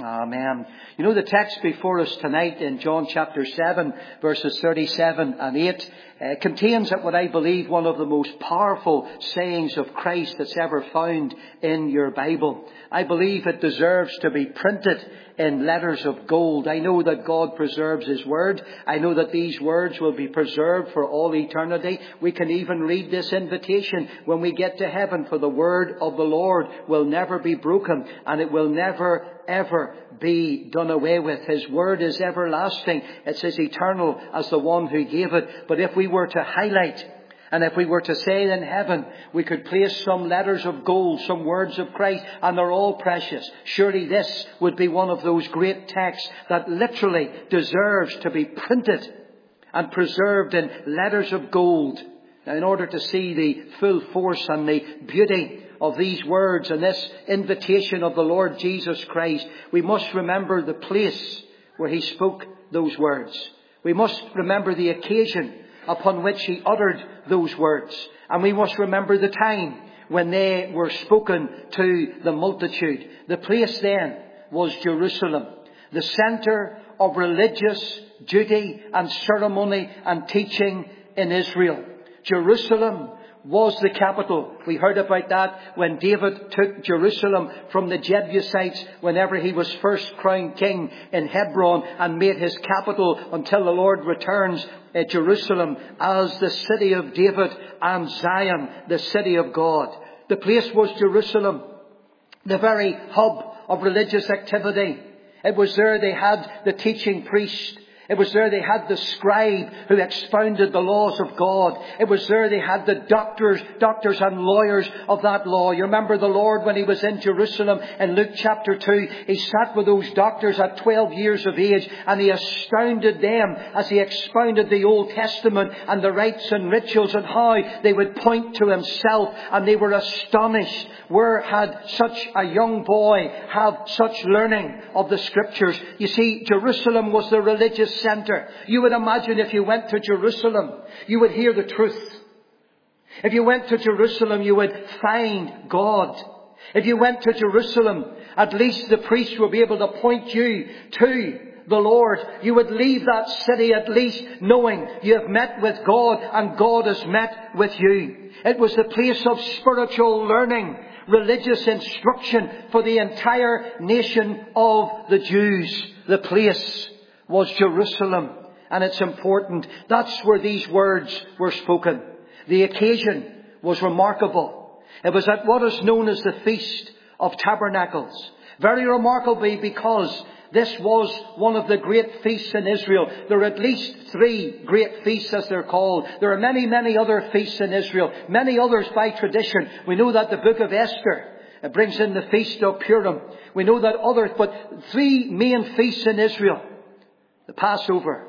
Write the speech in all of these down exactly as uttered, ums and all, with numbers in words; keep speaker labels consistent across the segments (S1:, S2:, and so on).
S1: Amen. You know, the text before us tonight in John chapter seven, verses thirty-seven and eight, uh, contains what I believe one of the most powerful sayings of Christ that's ever found in your Bible. I believe it deserves to be printed in letters of gold. I know that God preserves His Word. I know that these words will be preserved for all eternity. We can even read this invitation when we get to heaven, for the Word of the Lord will never be broken, and it will never ever be done away with. His Word is everlasting. It's as eternal as the one who gave it. But if we were to highlight, and if we were to say in heaven, we could place some letters of gold, some words of Christ, and they're all precious, surely this would be one of those great texts that literally deserves to be printed and preserved in letters of gold. Now, in order to see the full force and the beauty of these words and this invitation of the Lord Jesus Christ, we must remember the place where He spoke those words. We must remember the occasion upon which He uttered those words. And we must remember the time when they were spoken to the multitude. The place then was Jerusalem, the centre of religious duty and ceremony and teaching in Israel. Jerusalem was the capital. We heard about that when David took Jerusalem from the Jebusites whenever he was first crowned king in Hebron, and made his capital until the Lord returns uh, Jerusalem as the city of David and Zion, the city of God. The place was Jerusalem, the very hub of religious activity. It was there they had the teaching priest. It was there they had the scribe who expounded the laws of God. It was there they had the doctors, doctors and lawyers of that law. You remember the Lord when He was in Jerusalem in Luke chapter two. He sat with those doctors at twelve years of age, and He astounded them as He expounded the Old Testament and the rites and rituals and how they would point to Himself, and they were astonished. Where had such a young boy have such learning of the Scriptures? You see, Jerusalem was the religious centre. You would imagine if you went to Jerusalem, you would hear the truth. If you went to Jerusalem, you would find God. If you went to Jerusalem, at least the priest would be able to point you to the Lord. You would leave that city at least knowing you have met with God and God has met with you. It was the place of spiritual learning, religious instruction for the entire nation of the Jews. The place was Jerusalem, and it's important. That's where these words were spoken. The occasion was remarkable. It was at what is known as the Feast of Tabernacles. Very remarkably, because this was one of the great feasts in Israel. There are at least three great feasts, as they're called. There are many, many other feasts in Israel. Many others by tradition. We know that the book of Esther it brings in the Feast of Purim. We know that others, but three main feasts in Israel: the Passover,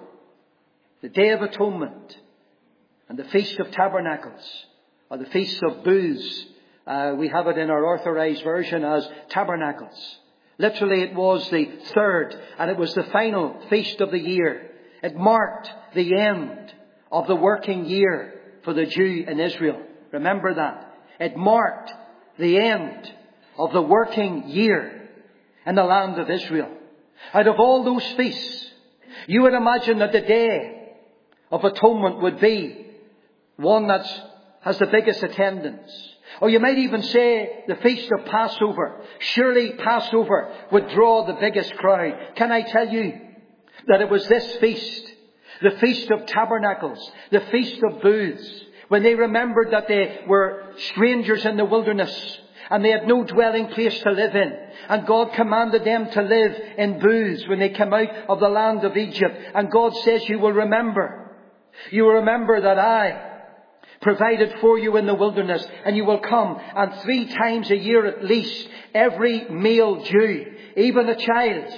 S1: the Day of Atonement, and the Feast of Tabernacles, or the Feast of Booths. Uh, we have it in our authorized version as Tabernacles. Literally, it was the third, and it was the final feast of the year. It marked the end of the working year for the Jew in Israel. Remember that. It marked the end of the working year in the land of Israel. Out of all those feasts, you would imagine that the Day of Atonement would be one that has the biggest attendance. Or you might even say the Feast of Passover. Surely Passover would draw the biggest crowd. Can I tell you that it was this feast, the Feast of Tabernacles, the Feast of Booths, when they remembered that they were strangers in the wilderness and they had no dwelling place to live in. And God commanded them to live in booths when they came out of the land of Egypt. And God says, you will remember. You will remember that I provided for you in the wilderness, and you will come, and three times a year at least, every male Jew, even a child,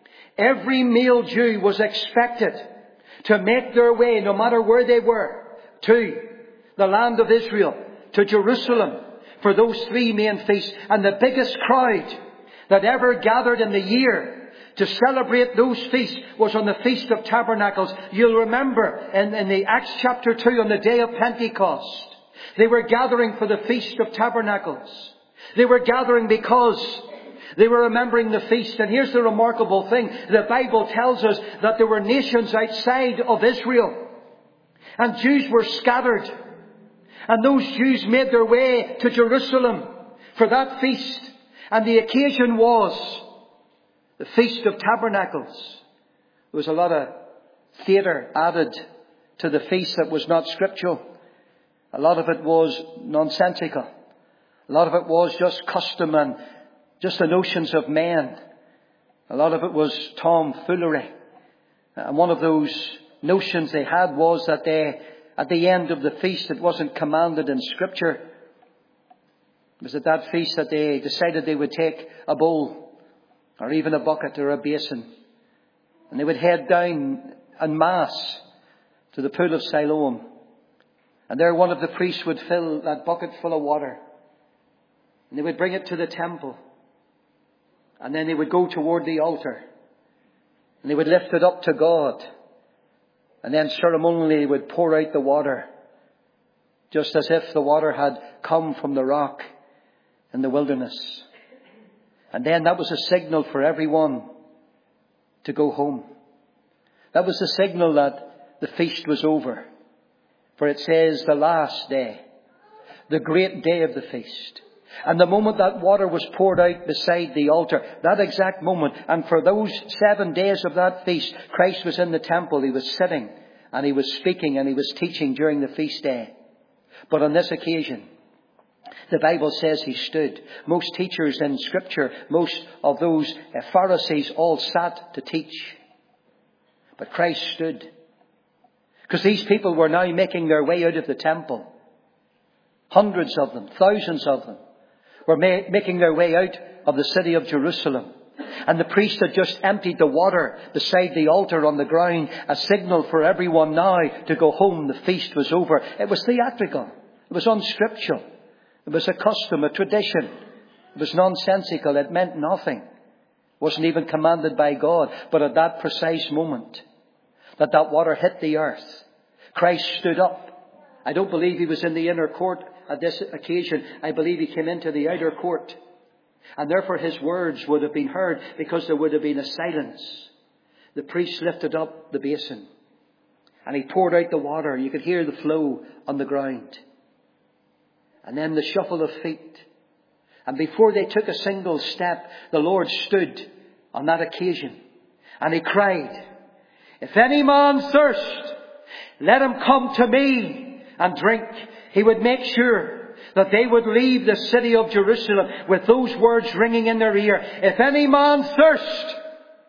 S1: every male Jew was expected to make their way, no matter where they were, to the land of Israel, to Jerusalem, for those three main feasts. And the biggest crowd that ever gathered in the year to celebrate those feasts was on the Feast of Tabernacles. You'll remember in, in the Acts chapter two, on the day of Pentecost, they were gathering for the Feast of Tabernacles. They were gathering because They were remembering the feast. And here's the remarkable thing. The Bible tells us that there were nations outside of Israel. And Jews were scattered. And those Jews made their way to Jerusalem for that feast. And the occasion was the Feast of Tabernacles. There was a lot of theatre added to the feast that was not scriptural. A lot of it was nonsensical. A lot of it was just custom and just the notions of men. A lot of it was tomfoolery. And one of those notions they had was that they, at the end of the feast, it wasn't commanded in Scripture. It was at that feast that they decided they would take a bowl or even a bucket or a basin. And they would head down en masse to the pool of Siloam. And there one of the priests would fill that bucket full of water. And they would bring it to the temple. And then they would go toward the altar. And they would lift it up to God. And then ceremonially they would pour out the water. Just as if the water had come from the rock in the wilderness. And then that was a signal for everyone to go home. That was the signal that the feast was over. For it says the last day, the great day of the feast. And the moment that water was poured out beside the altar, that exact moment, and for those seven days of that feast, Christ was in the temple. He was sitting and he was speaking and he was teaching during the feast day. But on this occasion, the Bible says he stood. Most teachers in Scripture, most of those Pharisees all sat to teach. But Christ stood. Because these people were now making their way out of the temple. Hundreds of them, thousands of them, were ma- making their way out of the city of Jerusalem. And the priest had just emptied the water beside the altar on the ground, a signal for everyone now to go home. The feast was over. It was theatrical. It was unscriptural. It was a custom, a tradition. It was nonsensical. It meant nothing. It wasn't even commanded by God. But at that precise moment that that water hit the earth, Christ stood up. I don't believe he was in the inner court at this occasion. I believe he came into the outer court. And therefore his words would have been heard because there would have been a silence. The priest lifted up the basin and he poured out the water. You could hear the flow on the ground. And then the shuffle of feet. And before they took a single step, the Lord stood on that occasion. And he cried, "If any man thirst, let him come to me and drink." He would make sure that they would leave the city of Jerusalem with those words ringing in their ear. "If any man thirst,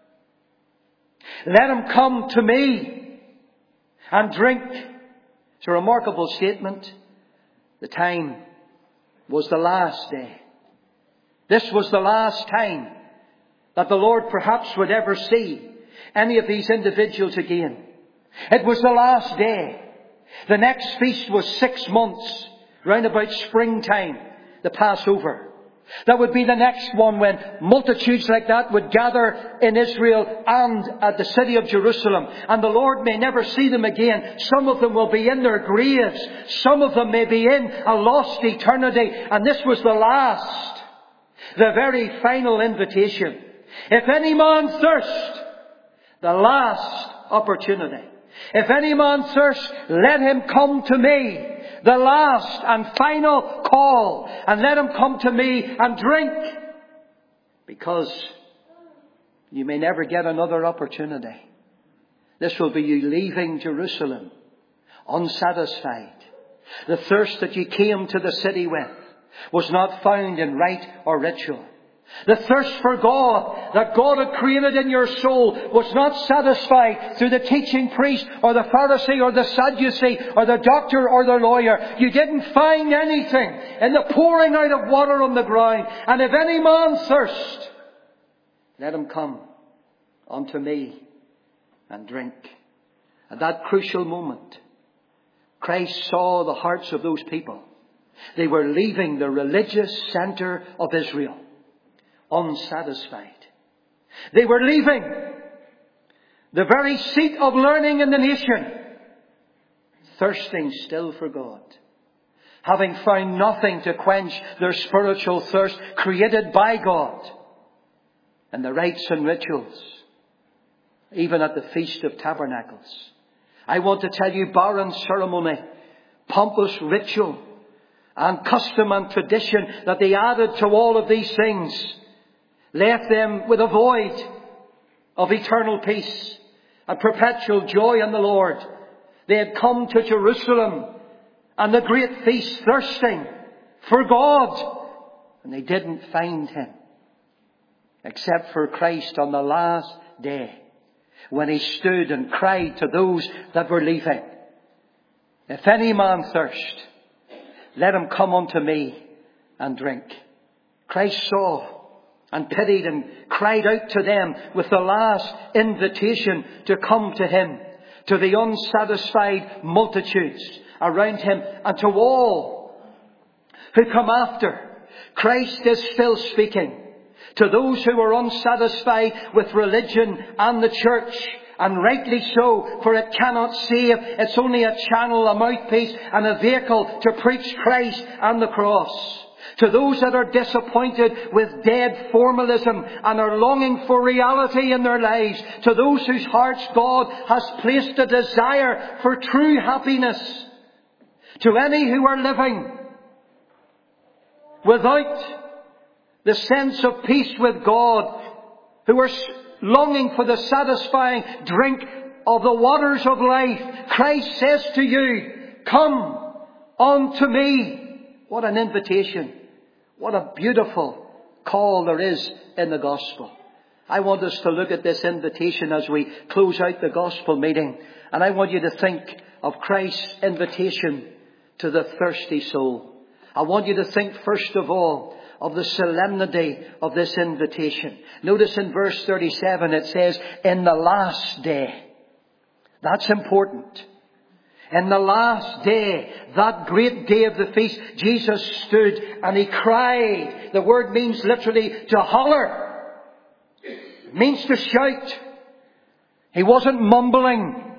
S1: let him come to me and drink." It's a remarkable statement. The time was the last day. This was the last time that the Lord perhaps would ever see any of these individuals again. It was the last day. The next feast was six months, round about springtime, the Passover. That would be the next one when multitudes like that would gather in Israel and at the city of Jerusalem. And the Lord may never see them again. Some of them will be in their graves. Some of them may be in a lost eternity. And this was the last, the very final invitation. If any man thirst, the last opportunity. If any man thirst, let him come to me. The last and final call. And let him come to me and drink. Because you may never get another opportunity. This will be you leaving Jerusalem unsatisfied. The thirst that you came to the city with was not found in rite or ritual. The thirst for God that God had created in your soul was not satisfied through the teaching priest or the Pharisee or the Sadducee or the doctor or the lawyer. You didn't find anything in the pouring out of water on the ground. And if any man thirst, let him come unto me and drink. At that crucial moment, Christ saw the hearts of those people. They were leaving the religious center of Israel unsatisfied. They were leaving the very seat of learning in the nation, thirsting still for God, having found nothing to quench their spiritual thirst created by God. and the rites and rituals, even at the Feast of Tabernacles. I want to tell you, barren ceremony, pompous ritual, and custom and tradition that they added to all of these things left them with a void of eternal peace and perpetual joy in the Lord. They had come to Jerusalem and the great feast thirsting for God, and they didn't find Him except for Christ on the last day, when He stood and cried to those that were leaving, "If any man thirst, let him come unto me and drink." Christ saw and pitied and cried out to them with the last invitation to come to Him, to the unsatisfied multitudes around Him, and to all who come after. Christ is still speaking to those who are unsatisfied with religion and the church, and rightly so, for it cannot save. It's only a channel, a mouthpiece, and a vehicle to preach Christ and the cross. To those that are disappointed with dead formalism and are longing for reality in their lives. To those whose hearts God has placed a desire for true happiness. To any who are living without the sense of peace with God, who are longing for the satisfying drink of the waters of life, Christ says to you, "Come unto me." What an invitation. What a beautiful call there is in the gospel. I want us to look at this invitation as we close out the gospel meeting. And I want you to think of Christ's invitation to the thirsty soul. I want you to think first of all of the solemnity of this invitation. Notice in verse thirty-seven it says, "In the last day." That's important. In the last day, that great day of the feast, Jesus stood and He cried. The word means literally to holler. It means to shout. He wasn't mumbling.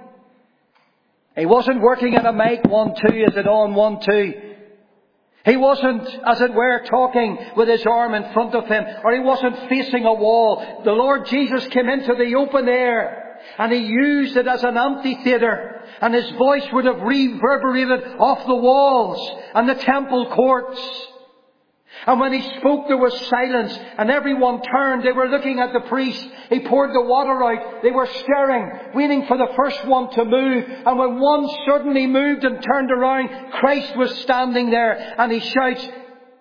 S1: He wasn't working at a mic, one, two, is it on, one, two. He wasn't, as it were, talking with his arm in front of him, or he wasn't facing a wall. The Lord Jesus came into the open air, and He used it as an amphitheater, and His voice would have reverberated off the walls and the temple courts. And when He spoke, there was silence, and everyone turned. They were looking at the priest. He poured the water out. They were staring, waiting for the first one to move. And when one suddenly moved and turned around, Christ was standing there, and He shouts,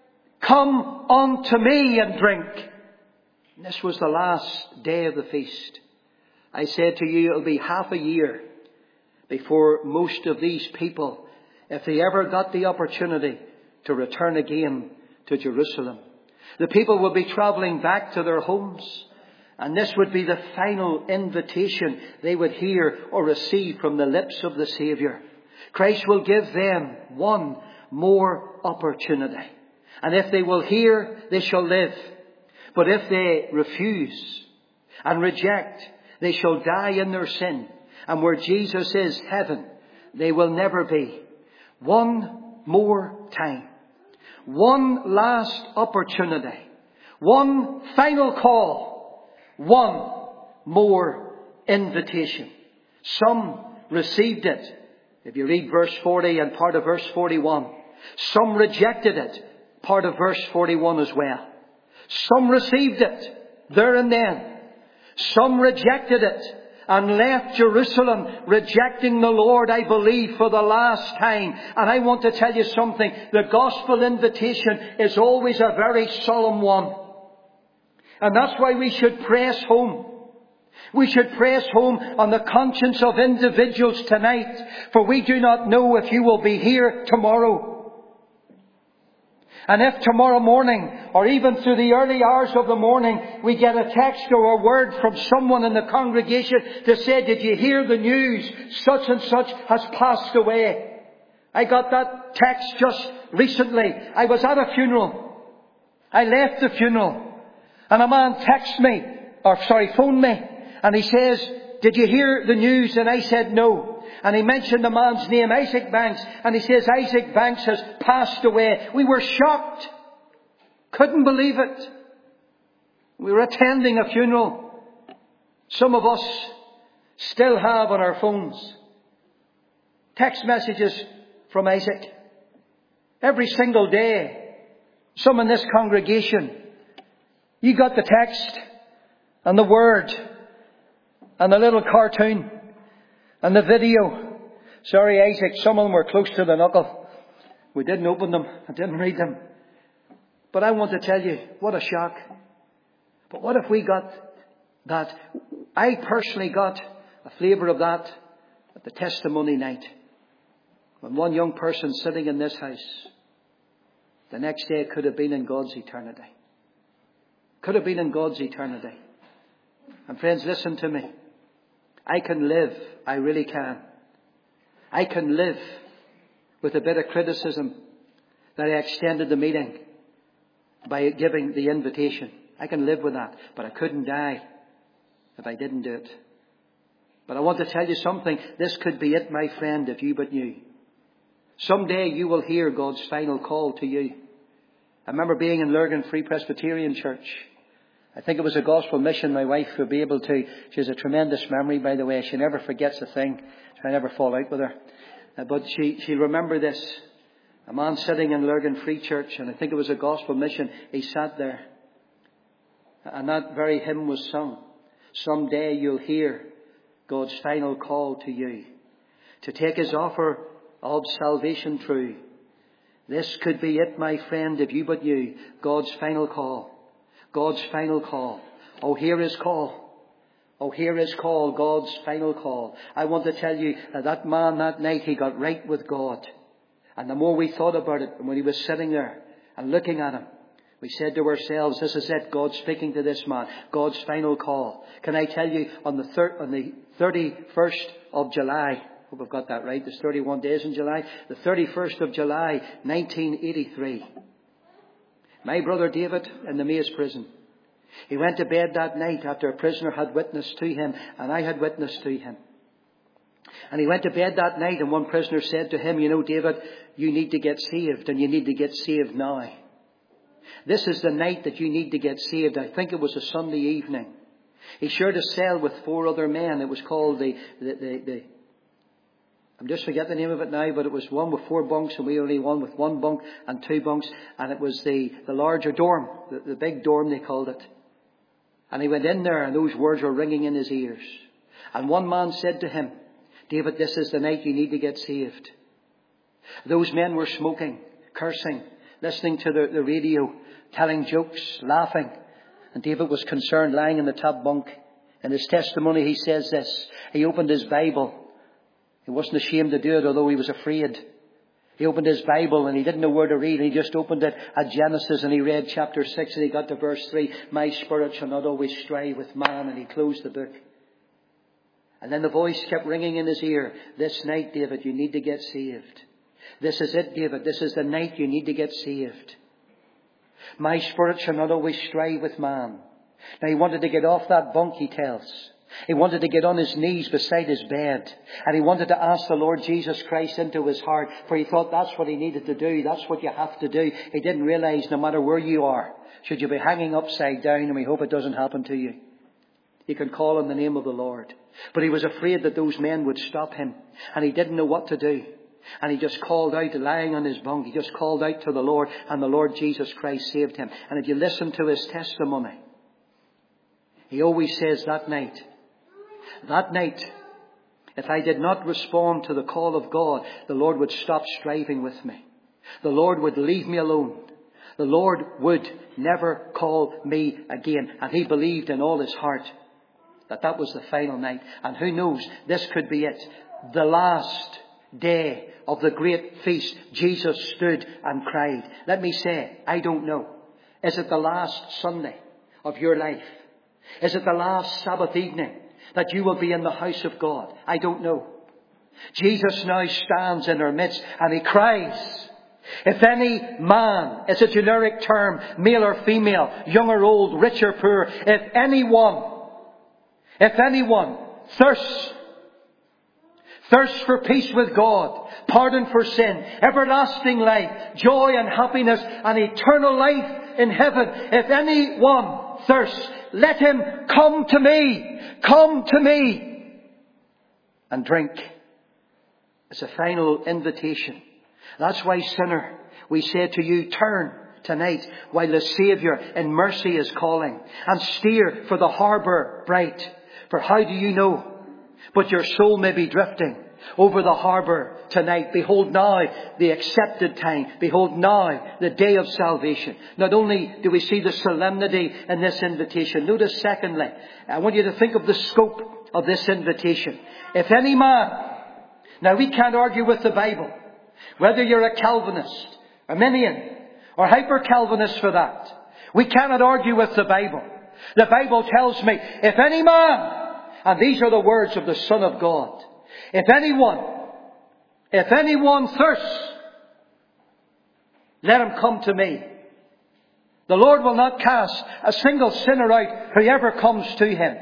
S1: "Come unto me and drink." And this was the last day of the feast. I said to you, it'll be half a year before most of these people, if they ever got the opportunity to return again to Jerusalem. The people will be travelling back to their homes, and this would be the final invitation they would hear or receive from the lips of the Saviour. Christ will give them one more opportunity. And if they will hear, they shall live. But if they refuse and reject, they shall die in their sin. And where Jesus is, heaven, they will never be. One more time. One last opportunity. One final call. One more invitation. Some received it. If you read verse forty and part of verse forty-one. Some rejected it. Part of verse forty-one as well. Some received it there and then. Some rejected it and left Jerusalem rejecting the Lord, I believe, for the last time. And I want to tell you something. The gospel invitation is always a very solemn one. And that's why we should press home. We should press home on the conscience of individuals tonight. For we do not know if you will be here tomorrow. And if tomorrow morning, or even through the early hours of the morning, we get a text or a word from someone in the congregation to say, "Did you hear the news? Such and such has passed away." I got that text just recently. I was at a funeral. I left the funeral. And a man texted me, or sorry, phoned me. And he says, "Did you hear the news?" And I said, "No." And he mentioned the man's name, Isaac Banks. And he says, "Isaac Banks has passed away." We were shocked. Couldn't believe it. We were attending a funeral. Some of us still have on our phones text messages from Isaac. Every single day. Some in this congregation, you got the text and the word and the little cartoon and the video. Sorry, Isaac, some of them were close to the knuckle. We didn't open them. I didn't read them. But I want to tell you, what a shock. But what if we got that? I personally got a flavour of that at the testimony night. When one young person sitting in this house, the next day could have been in God's eternity. Could have been in God's eternity. And friends, listen to me. I can live. I really can. I can live with a bit of criticism that I extended the meeting by giving the invitation. I can live with that. But I couldn't die if I didn't do it. But I want to tell you something. This could be it, my friend, if you but knew. Someday you will hear God's final call to you. I remember being in Lurgan Free Presbyterian Church. I think it was a gospel mission. My wife would be able to. She has a tremendous memory, by the way. She never forgets a thing. I never fall out with her. Uh, but she, she'll remember this. A man sitting in Lurgan Free Church, and I think it was a gospel mission. He sat there. And that very hymn was sung. Someday you'll hear God's final call to you. To take His offer of salvation true. This could be it, my friend, if you but knew. God's final call. God's final call. Oh, hear His call. Oh, hear His call. God's final call. I want to tell you that that man that night, he got right with God. And the more we thought about it, and when he was sitting there and looking at Him, we said to ourselves, this is it. God speaking to this man. God's final call. Can I tell you, on the, thir- on the thirty-first of July, hope I've got that right. There's thirty-one days in July. The thirty-first of July, nineteen eighty-three. My brother David in the Maze prison. He went to bed that night after a prisoner had witnessed to him, and I had witnessed to him. And he went to bed that night, and one prisoner said to him, you know, David, you need to get saved, and you need to get saved now. This is the night that you need to get saved. I think it was a Sunday evening. He shared a cell with four other men. It was called the, the, the, the I'm just forgetting the name of it now, but it was one with four bunks and we only one with one bunk and two bunks. And it was the, the larger dorm, the, the big dorm they called it. And he went in there and those words were ringing in his ears. And one man said to him, David, this is the night you need to get saved. Those men were smoking, cursing, listening to the, the radio, telling jokes, laughing. And David was concerned, lying in the top bunk. In his testimony he says this. He opened his Bible. He wasn't ashamed to do it, although he was afraid. He opened his Bible and he didn't know where to read. He just opened it at Genesis and he read chapter six and he got to verse three. My spirit shall not always strive with man. And he closed the book. And then the voice kept ringing in his ear. This night, David, you need to get saved. This is it, David. This is the night you need to get saved. My spirit shall not always strive with man. Now he wanted to get off that bunk, he tells. He wanted to get on his knees beside his bed. And he wanted to ask the Lord Jesus Christ into his heart. For he thought that's what he needed to do. That's what you have to do. He didn't realize no matter where you are, should you be hanging upside down, and we hope it doesn't happen to you, you can call on the name of the Lord. But he was afraid that those men would stop him. And he didn't know what to do. And he just called out, lying on his bunk. He just called out to the Lord. And the Lord Jesus Christ saved him. And if you listen to his testimony, he always says that night, that night, if I did not respond to the call of God, the Lord would stop striving with me. The Lord would leave me alone. The Lord would never call me again. And he believed in all his heart that that was the final night. And who knows, this could be it. The last day of the great feast, Jesus stood and cried. Let me say, I don't know. Is it the last Sunday of your life? Is it the last Sabbath evening that you will be in the house of God? I don't know. Jesus now stands in our midst and he cries, if any man, it's a generic term, male or female, young or old, rich or poor, if anyone, if anyone thirsts, thirsts for peace with God, pardon for sin, everlasting life, joy and happiness and eternal life in heaven, if anyone thirsts, let him come to me. Come to me and drink. It's a final invitation. That's why, sinner, we say to you, turn tonight while the Saviour in mercy is calling, and steer for the harbour bright. For how do you know? But your soul may be drifting over the harbour tonight. Behold now the accepted time. Behold now the day of salvation. Not only do we see the solemnity in this invitation. Notice secondly, I want you to think of the scope of this invitation. If any man, now we can't argue with the Bible, whether you're a Calvinist, Arminian, or hyper-Calvinist for that. We cannot argue with the Bible. The Bible tells me, if any man, and these are the words of the Son of God, if anyone, if anyone thirsts, let him come to me. The Lord will not cast a single sinner out whoever comes to him.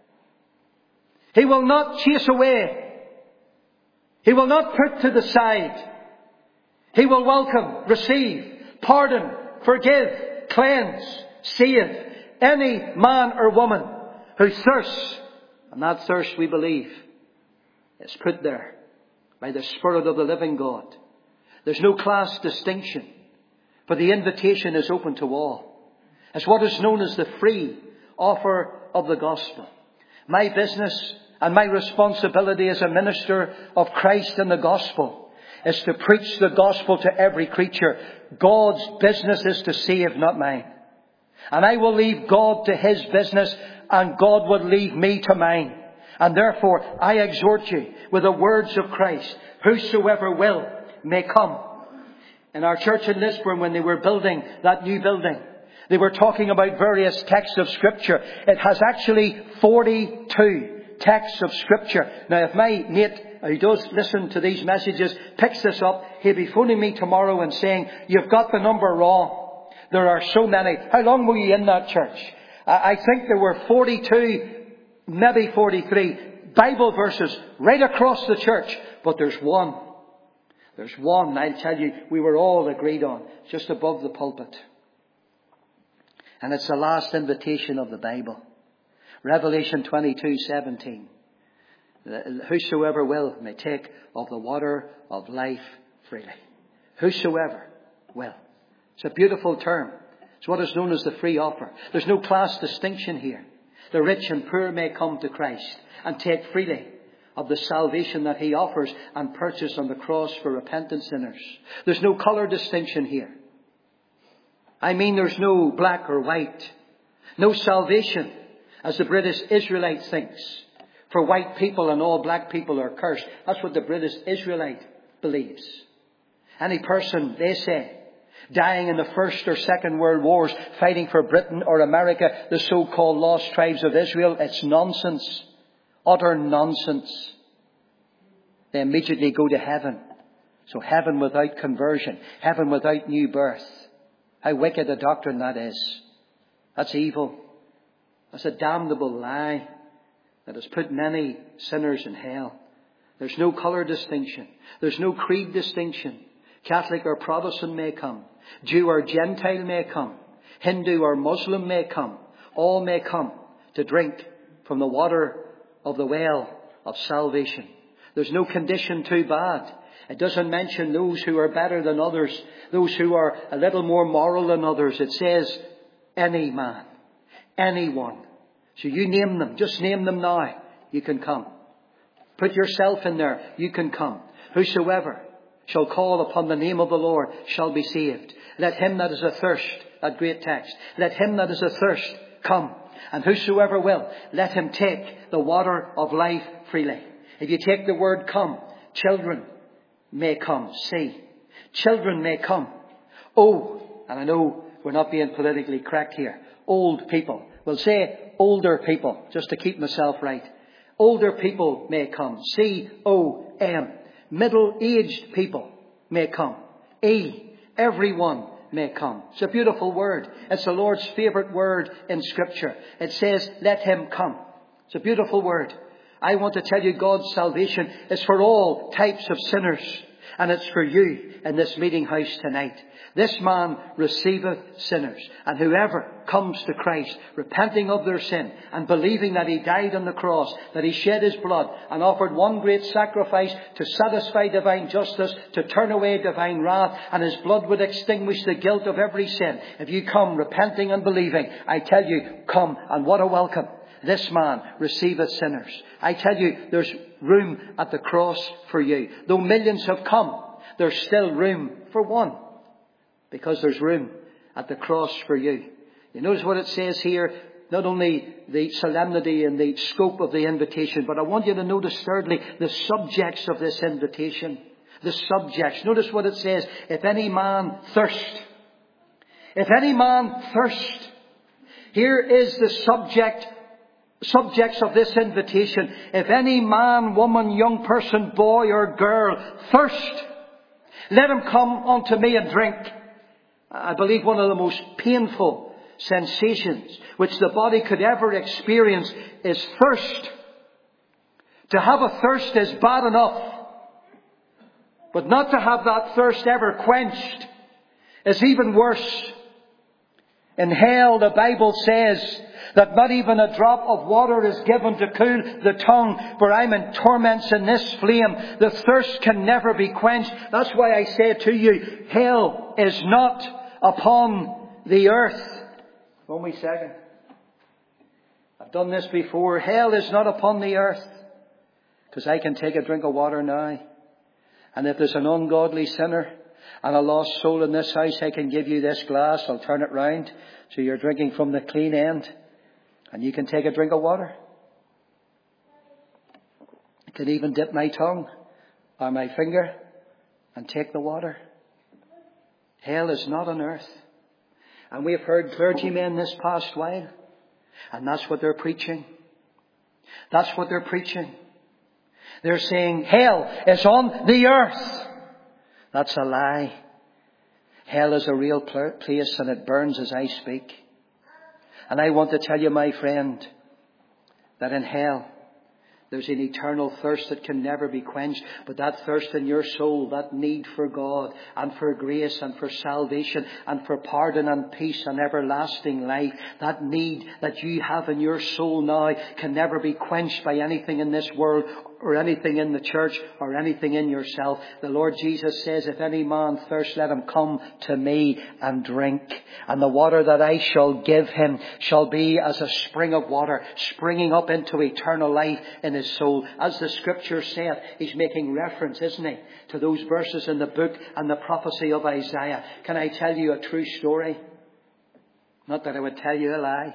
S1: He will not chase away. He will not put to the side. He will welcome, receive, pardon, forgive, cleanse, save any man or woman who thirsts. And that thirst, we believe, is put there by the Spirit of the living God. There's no class distinction, for the invitation is open to all. It's what is known as the free offer of the gospel. My business and my responsibility as a minister of Christ and the gospel is to preach the gospel to every creature. God's business is to save, not mine. And I will leave God to his business, and God will leave me to mine. And therefore, I exhort you with the words of Christ, whosoever will may come. In our church in Lisburn, when they were building that new building, they were talking about various texts of Scripture. It has actually forty-two texts of Scripture. Now, if my mate who does listen to these messages picks this up, he'll be phoning me tomorrow and saying, you've got the number wrong. There are so many. How long were you in that church? I think there were forty-two, maybe forty-three Bible verses right across the church. But there's one. There's one, I'll tell you, we were all agreed on, just above the pulpit. And it's the last invitation of the Bible. Revelation twenty-two seventeen. Whosoever will may take of the water of life freely. Whosoever will. It's a beautiful term. It's what is known as the free offer. There's no class distinction here. The rich and poor may come to Christ and take freely of the salvation that he offers and purchase on the cross for repentant sinners. There's no colour distinction here. I mean, there's no black or white. No salvation, as the British Israelite thinks, for white people and all black people are cursed. That's what the British Israelite believes. Any person, they say, dying in the First or Second World Wars, fighting for Britain or America, the so-called lost tribes of Israel, it's nonsense. Utter nonsense. They immediately go to heaven. So heaven without conversion. Heaven without new birth. How wicked a doctrine that is. That's evil. That's a damnable lie that has put many sinners in hell. There's no colour distinction. There's no creed distinction. Catholic or Protestant may come. Jew or Gentile may come. Hindu or Muslim may come. All may come to drink from the water of the well of salvation. There's no condition too bad. It doesn't mention those who are better than others, those who are a little more moral than others. It says any man, anyone. So you name them. Just name them now. You can come. Put yourself in there. You can come. Whosoever shall call upon the name of the Lord shall be saved. Let him that is athirst, that great text, let him that is athirst come. And whosoever will, let him take the water of life freely. If you take the word come, children may come. See, children may come. Oh, and I know we're not being politically correct here. Old people. We'll say older people, just to keep myself right. Older people may come. C O M. Middle-aged people may come. E. Everyone may come. It's a beautiful word. It's the Lord's favourite word in Scripture. It says, let him come. It's a beautiful word. I want to tell you God's salvation is for all types of sinners. And it's for you in this meeting house tonight. This man receiveth sinners. And whoever comes to Christ, repenting of their sin and believing that He died on the cross, that He shed His blood and offered one great sacrifice to satisfy divine justice, to turn away divine wrath, and His blood would extinguish the guilt of every sin. If you come repenting and believing, I tell you, come, and what a welcome. This man receiveth sinners. I tell you, there's room at the cross for you. Though millions have come, there's still room for one. Because there's room at the cross for you. You notice what it says here, not only the solemnity and the scope of the invitation, but I want you to notice thirdly, the subjects of this invitation. The subjects. Notice what it says, if any man thirst. If any man thirst. Here is the subject Subjects of this invitation. If any man, woman, young person, boy or girl thirst, let him come unto me and drink. I believe one of the most painful sensations which the body could ever experience is thirst. To have a thirst is bad enough. But not to have that thirst ever quenched is even worse. In hell, the Bible says that not even a drop of water is given to cool the tongue, for I'm in torments in this flame. The thirst can never be quenched. That's why I say to you, hell is not upon the earth. One wee second. I've done this before. Hell is not upon the earth. Because I can take a drink of water now. And if there's an ungodly sinner and a lost soul in this house, I can give you this glass. I'll turn it round so you're drinking from the clean end. And you can take a drink of water. I can even dip my tongue or my finger and take the water. Hell is not on earth. And we have heard clergymen this past while. And that's what they're preaching. That's what they're preaching. They're saying hell is on the earth. That's a lie. Hell is a real place and it burns as I speak. And I want to tell you, my friend, that in hell there's an eternal thirst that can never be quenched. But that thirst in your soul, that need for God and for grace and for salvation and for pardon and peace and everlasting life, that need that you have in your soul now can never be quenched by anything in this world or anything in the church or anything in yourself. The Lord Jesus says, if any man thirst, let him come to me and drink. And the water that I shall give him shall be as a spring of water, springing up into eternal life in his soul. As the scripture saith, he's making reference, isn't he, to those verses in the book and the prophecy of Isaiah. Can I tell you a true story? Not that I would tell you a lie.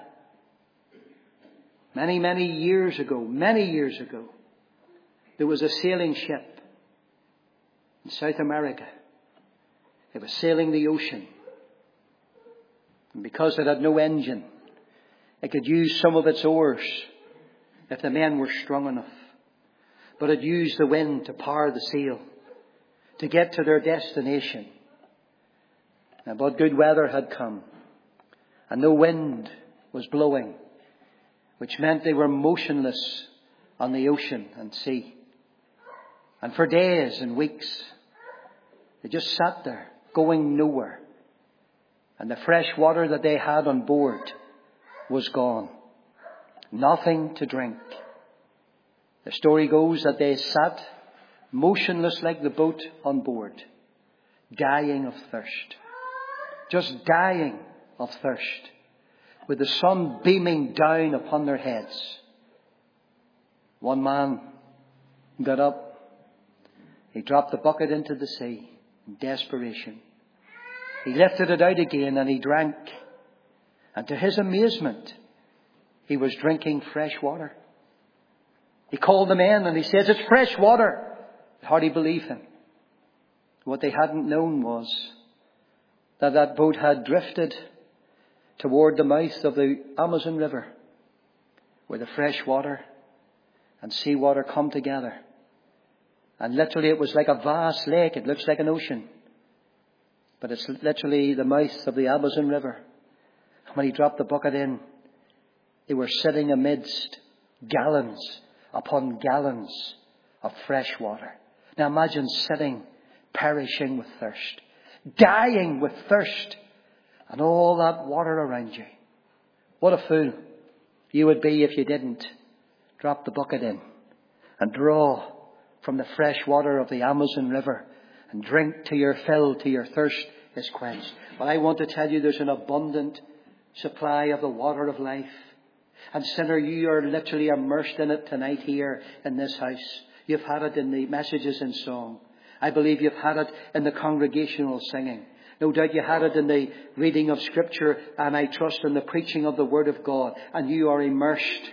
S1: Many, many years ago, many years ago, there was a sailing ship in South America. It was sailing the ocean. And because it had no engine, it could use some of its oars if the men were strong enough. But it used the wind to power the sail to get to their destination. Now, but good weather had come and no wind was blowing, which meant they were motionless on the ocean and sea. And for days and weeks, they just sat there, going nowhere. And the fresh water that they had on board was gone. Nothing to drink. The story goes that they sat motionless like the boat on board, dying of thirst. Just dying of thirst, with the sun beaming down upon their heads. One man got up. He dropped the bucket into the sea in desperation. He lifted it out again and he drank. And to his amazement, he was drinking fresh water. He called the men and he says, it's fresh water. They hardly believed him. What they hadn't known was that that boat had drifted toward the mouth of the Amazon River, where the fresh water and seawater come together. And literally it was like a vast lake. It looks like an ocean. But it's literally the mouth of the Amazon River. When he dropped the bucket in, they were sitting amidst gallons upon gallons of fresh water. Now imagine sitting perishing with thirst, dying with thirst, and all that water around you. What a fool you would be if you didn't drop the bucket in and draw from the fresh water of the Amazon River and drink to your fill, till your thirst is quenched. But I want to tell you there's an abundant supply of the water of life. And sinner, you are literally immersed in it tonight here in this house. You've had it in the messages and song. I believe you've had it in the congregational singing. No doubt you had it in the reading of Scripture, and I trust in the preaching of the Word of God. And you are immersed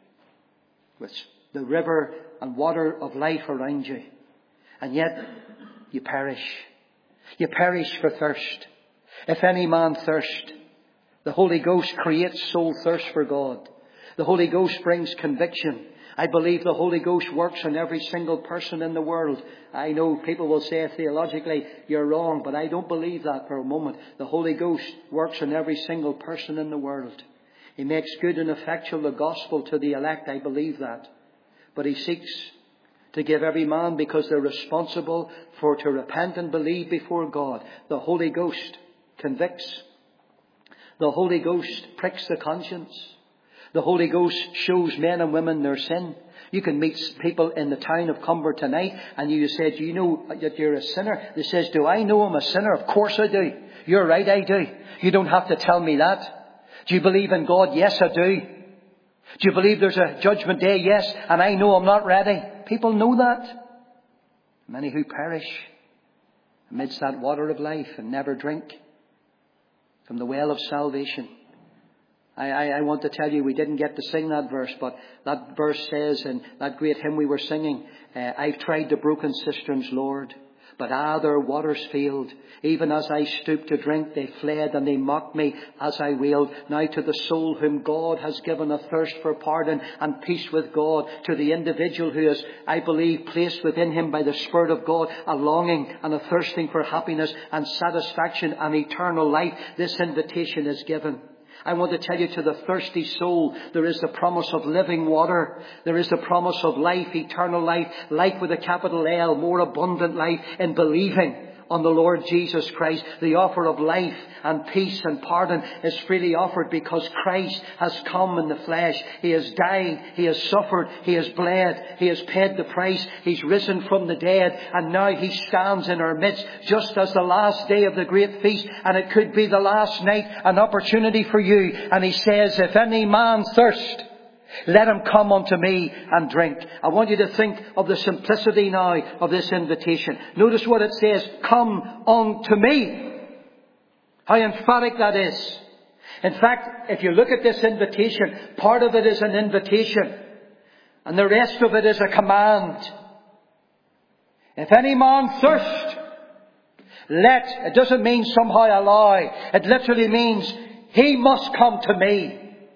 S1: with the river and water of life around you. And yet you perish. You perish for thirst. If any man thirst, the Holy Ghost creates soul thirst for God. The Holy Ghost brings conviction. I believe the Holy Ghost works on every single person in the world. I know people will say theologically you're wrong, but I don't believe that for a moment. The Holy Ghost works on every single person in the world. He makes good and effectual the gospel to the elect. I believe that. But he seeks to give every man, because they're responsible for to repent and believe before God. The Holy Ghost convicts. The Holy Ghost pricks the conscience. The Holy Ghost shows men and women their sin. You can meet people in the town of Cumber tonight and you say, do you know that you're a sinner? They says, do I know I'm a sinner? Of course I do. You're right, I do. You don't have to tell me that. Do you believe in God? Yes, I do. Do you believe there's a judgment day? Yes. And I know I'm not ready. People know that. Many who perish amidst that water of life and never drink from the well of salvation. I, I, I want to tell you, we didn't get to sing that verse, but that verse says, in that great hymn we were singing, uh, I've tried the broken cisterns, Lord, but ah, their waters failed. Even as I stooped to drink, they fled, and they mocked me as I wailed. Now to the soul whom God has given a thirst for pardon and peace with God, to the individual who is, I believe, placed within him by the Spirit of God, a longing and a thirsting for happiness and satisfaction and eternal life, this invitation is given. I want to tell you, to the thirsty soul, there is the promise of living water. There is the promise of life, eternal life, life with a capital L, more abundant life in believing on the Lord Jesus Christ. The offer of life and peace and pardon is freely offered because Christ has come in the flesh. He has died. He has suffered. He has bled. He has paid the price. He's risen from the dead. And now he stands in our midst just as the last day of the great feast. And it could be the last night, an opportunity for you. And he says, if any man thirst, let him come unto me and drink. I want you to think of the simplicity now of this invitation. Notice what it says, come unto me. How emphatic that is. In fact, if you look at this invitation, part of it is an invitation, and the rest of it is a command. If any man thirst, let, it doesn't mean somehow allow. It literally means he must come to me.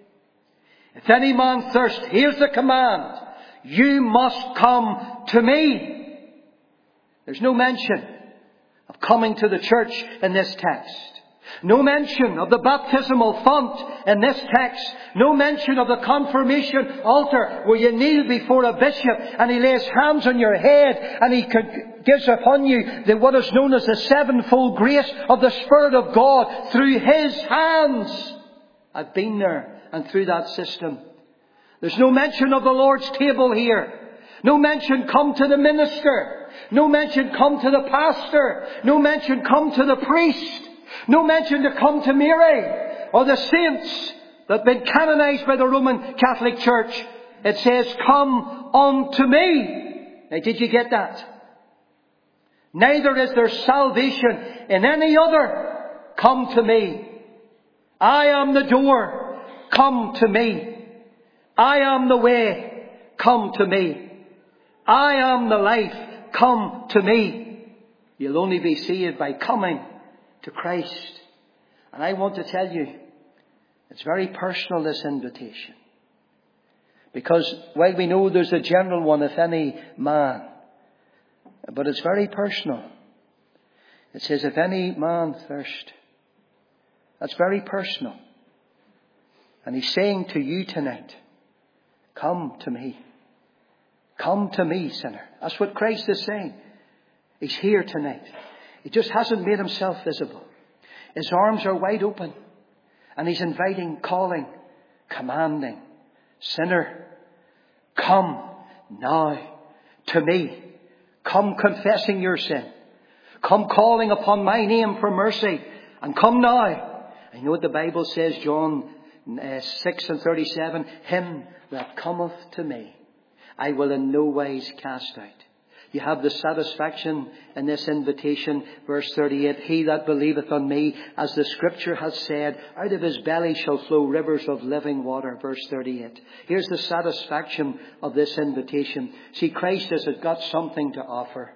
S1: If any man thirst, here's the command. You must come to me. There's no mention of coming to the church in this text. No mention of the baptismal font in this text. No mention of the confirmation altar where you kneel before a bishop and he lays hands on your head and he gives upon you the, what is known as the sevenfold grace of the Spirit of God through his hands. I've been there. And through that system. There's no mention of the Lord's table here. No mention come to the minister. No mention come to the pastor. No mention come to the priest. No mention to come to Mary or the saints that have been canonized by the Roman Catholic Church. It says, come unto me. Now, did you get that? Neither is there salvation in any other. Come to me. I am the door. Come to me. I am the way. Come to me. I am the life. Come to me. You'll only be saved by coming to Christ. And I want to tell you, it's very personal, this invitation. Because while we know there's a general one, if any man, but it's very personal. It says, if any man thirst. That's very personal. And he's saying to you tonight, come to me. Come to me, sinner. That's what Christ is saying. He's here tonight. He just hasn't made himself visible. His arms are wide open. And he's inviting, calling, commanding. Sinner, come now to me. Come confessing your sin. Come calling upon my name for mercy. And come now. I know what the Bible says, John uh, six and thirty-seven. Him that cometh to me, I will in no wise cast out. You have the satisfaction in this invitation. Verse thirty-eight. He that believeth on me, as the scripture has said, out of his belly shall flow rivers of living water. Verse thirty-eight. Here's the satisfaction of this invitation. See, Christ has got something to offer.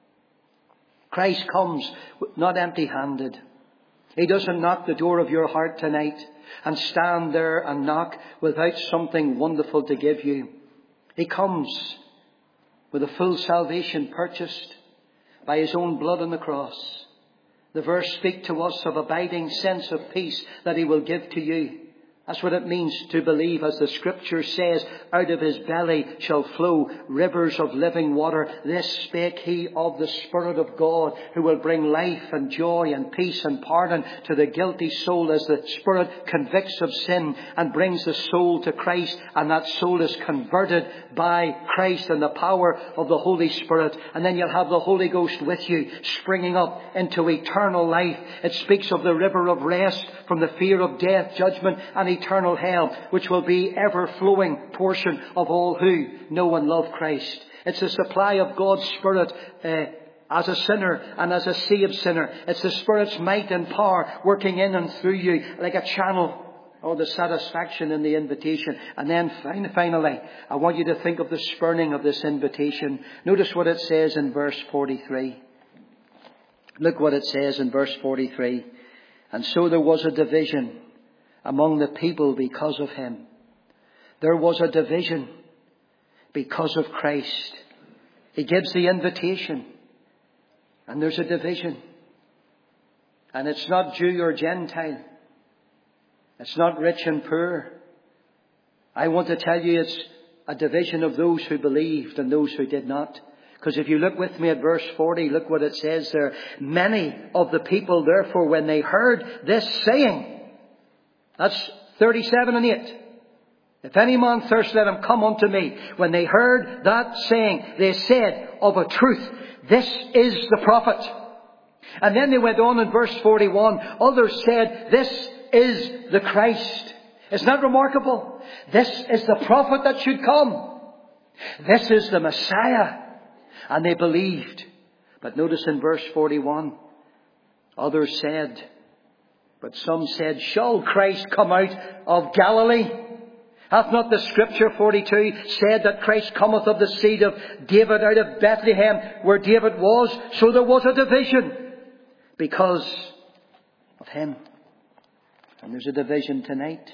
S1: Christ comes not empty-handed. He doesn't knock the door of your heart tonight and stand there and knock without something wonderful to give you. He comes with a full salvation purchased by his own blood on the cross. The verse speaks to us of abiding sense of peace that he will give to you. That's what it means to believe, as the scripture says, out of his belly shall flow rivers of living water. This spake he of the Spirit of God, who will bring life and joy and peace and pardon to the guilty soul, as the Spirit convicts of sin and brings the soul to Christ, and that soul is converted by Christ and the power of the Holy Spirit. And then you'll have the Holy Ghost with you, springing up into eternal life. It speaks of the river of rest from the fear of death, judgment and eternal hell, which will be ever-flowing portion of all who know and love Christ. It's the supply of God's Spirit uh, as a sinner and as a saved sinner. It's the Spirit's might and power working in and through you like a channel. Oh, the satisfaction in the invitation. And then finally, I want you to think of the spurning of this invitation. Notice what it says in verse forty-three. Look what it says in verse forty-three. And so there was a division among the people because of him. There was a division because of Christ. He gives the invitation, and there's a division. And it's not Jew or Gentile. It's not rich and poor. I want to tell you it's a division of those who believed and those who did not. Because if you look with me at verse forty, look what it says there. Many of the people, therefore, when they heard this saying, that's thirty-seven and eight. If any man thirst, let him come unto me. When they heard that saying, they said, of a truth, this is the prophet. And then they went on in verse forty-one. Others said, this is the Christ. Isn't that remarkable? This is the prophet that should come. This is the Messiah. And they believed. But notice in verse forty-one, others said, but some said, shall Christ come out of Galilee? Hath not the scripture forty-two said that Christ cometh of the seed of David out of Bethlehem, where David was? So there was a division because of him. And there's a division tonight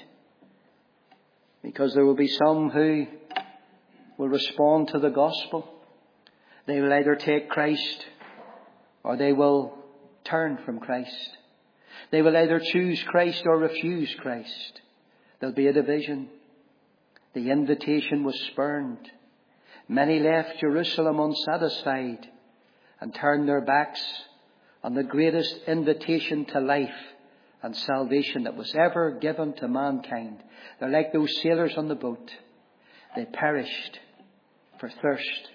S1: because there will be some who will respond to the gospel. They will either take Christ or they will turn from Christ. They will either choose Christ or refuse Christ. There'll be a division. The invitation was spurned. Many left Jerusalem unsatisfied and turned their backs on the greatest invitation to life and salvation that was ever given to mankind. They're like those sailors on the boat. They perished for thirst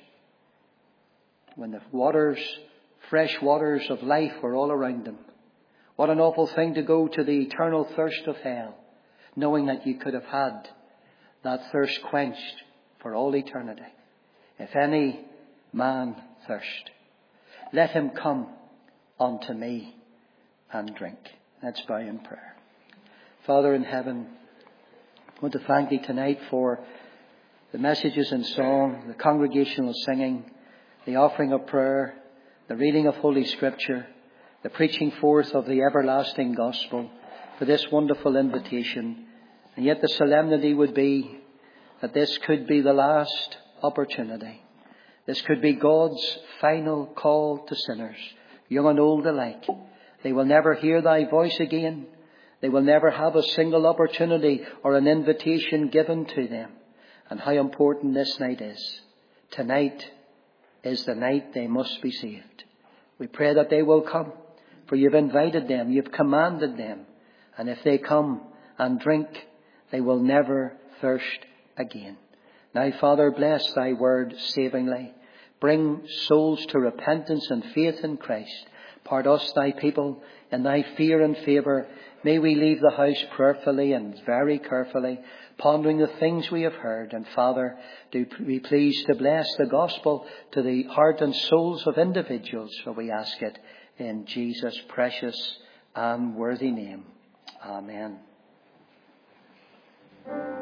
S1: when the waters, fresh waters of life were all around them. What an awful thing to go to the eternal thirst of hell, knowing that you could have had that thirst quenched for all eternity. If any man thirst, let him come unto me and drink. Let's bow in prayer. Father in heaven, I want to thank thee tonight for the messages in song, the congregational singing, the offering of prayer, the reading of Holy Scripture, the preaching forth of the everlasting gospel, for this wonderful invitation. And yet the solemnity would be that this could be the last opportunity. This could be God's final call to sinners, young and old alike. They will never hear thy voice again. They will never have a single opportunity or an invitation given to them. And how important this night is. Tonight is the night they must be saved. We pray that they will come, for you've invited them, you've commanded them. And if they come and drink, they will never thirst again. Now, Father, bless thy word savingly. Bring souls to repentance and faith in Christ. Part us, thy people, in thy fear and favour. May we leave the house prayerfully and very carefully, pondering the things we have heard. And Father, do be pleased to bless the gospel to the heart and souls of individuals, for we ask it in Jesus' precious and worthy name. Amen.